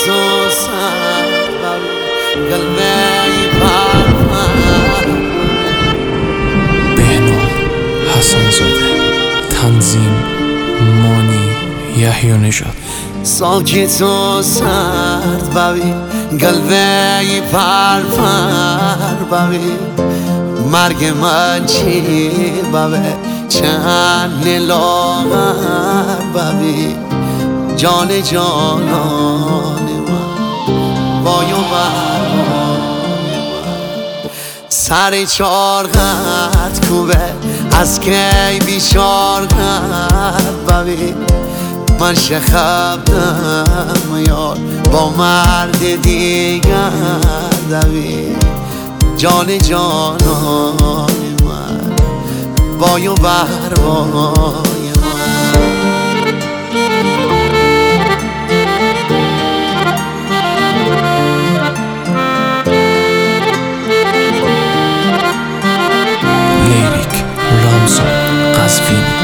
تو سر بر قلبی پرپر. بهنام حسن‌زاده، تنظیم مانی یحیی نژاد. ساکت و سرد ببین قلبی پرپر ببین مرگ من چی ببین چند لاغر ببین جان جانان من وای و برای من سر چارقت کوبه از کی بیشارقت ببین من شخبدم یار با مرد دیگر دوید جان جانان من وای و بروای من. لیریک رمضان قزوینی.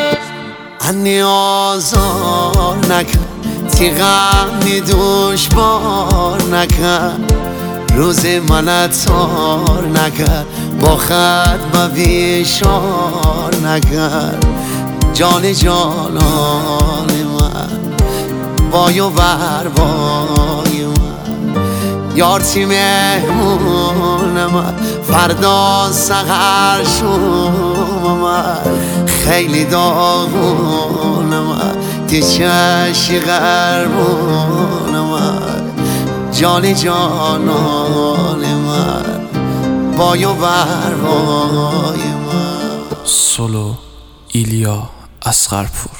نیازار نکن تیغم دشوار نکن روز من تار نکن با خط بیشار نکن جان جانان من وای و بروای من یار تی مهمون من فردا سحر شوم من خیلی داغون من تی چشی قربون من جان جانان من وای و بروای من. سولو ایلیا اصغرپور.